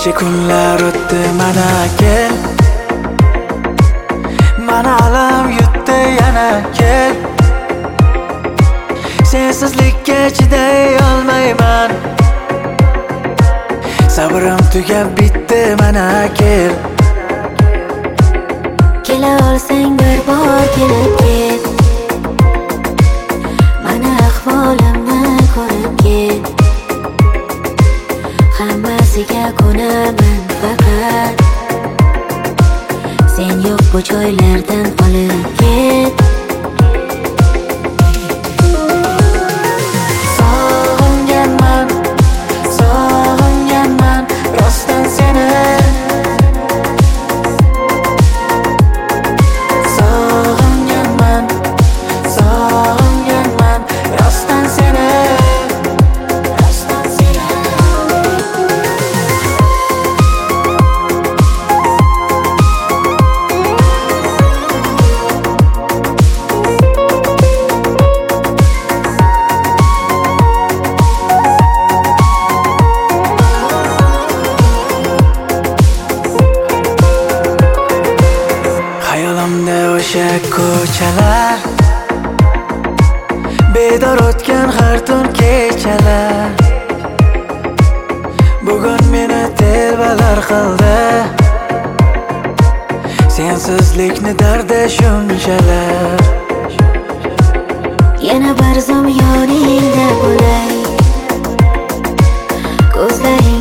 Necha kunlar o'tdi mana kel, mana alam yutdi yana kel. Sensizlikka chiday olmayman, sabrim tugab bitdi mana kel. Kela olsang bir bor kelib ket, mana ahvolimni ko'rib ket. Hammasiga ko'naman faqat sen yo'q bu joylardan olib ket. Sog'inganman, sog'inganman rostdan seni. Sog'inganman, sog'inganman rostdan seni. Rostdan seni. Hayolimda o'sha ko'chalar, bedor o'tgan har tun kechalar. Bugun meni telbalar qildi, sensizlikni dardi shunchalar. Yana bir zum yoningda bo'lay, ko'zlaring